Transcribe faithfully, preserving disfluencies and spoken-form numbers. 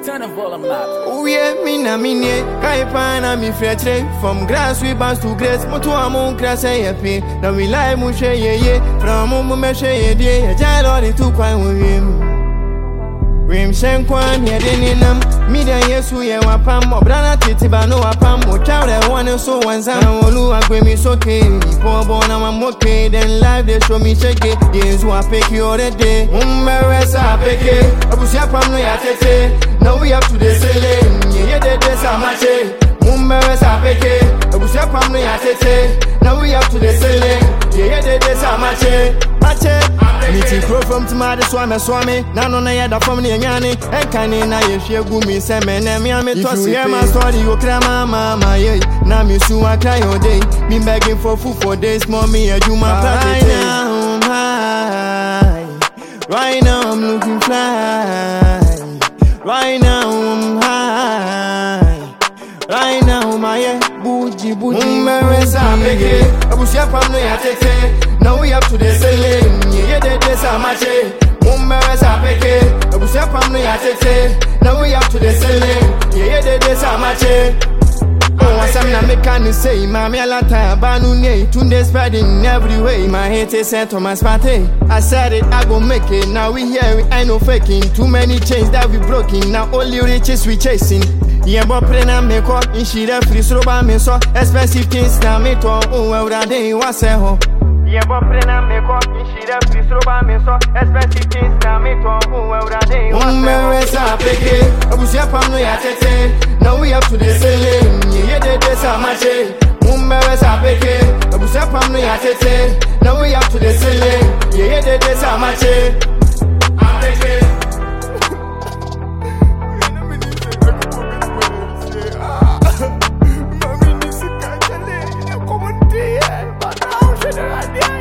Turn the volume up. Oh yeah, me na me ne. Kai pa na me fretre. From grass we bounce to grace. Moto amon grass e happy. Now we lie mu she ye ye. From mu me she ye die. Ja Lord to kwan wim. Wim shen kwan ye deninam. Me da yesu ye wapam. Obrana titi ba no wapam. O chawre one so one sam. Olu agwe mi soke. Poor born I'm okay. Then life they show me shake it. Yes, who I pick you already. Umberesa pick it. Abusia pam no ya tete. Now we up to the ceiling. Yeah, yeah, they dance a match. Umberesa pick it. Abusia pam no ya tete. Now we up to the ceiling. Yeah, yeah, they dance a match. Match. Meeting crow from Tomada Swami Swami. Nano na yada from the Yanni. And canny na ye share gumi semen and me. If you hear my story, you cry mama, my ye. Now me soon I cry all day. Been begging for food for days, mommy, and you my right now, high. Right now I'm looking fly. Right now I'm high. Right now my yeah, bougie bougie. Umberesa peke. Abusia pam no ya tete. Now we up to the ceiling. Yeah, they dance a match. Umberesa peke. Abusia pam no ya tete. Now we up to the ceiling. Yeah, they dance a match. Oh, some na make can say, Mammy Alata, Banu Nay, Tunde spreading every way. My hate is set on my spate. I said it, I go make it. Now we hear it, I no faking. Too many chains that we broken. Now only riches we chasing. Yeah, but prena me ko in she the free so ba me so expensive things na me to oh well that day was a ho. Yeah, but prena me ko in she the free so ba me so expensive things na me to oh well that day was a ho. Umberesa peke, abusia pam no ya tete. Now we up to the ceiling. Yeah, they dance a match. Umberesa peke, abusia pam no ya tete. Now we up to the ceiling. Yeah, they dance a match. Yeah.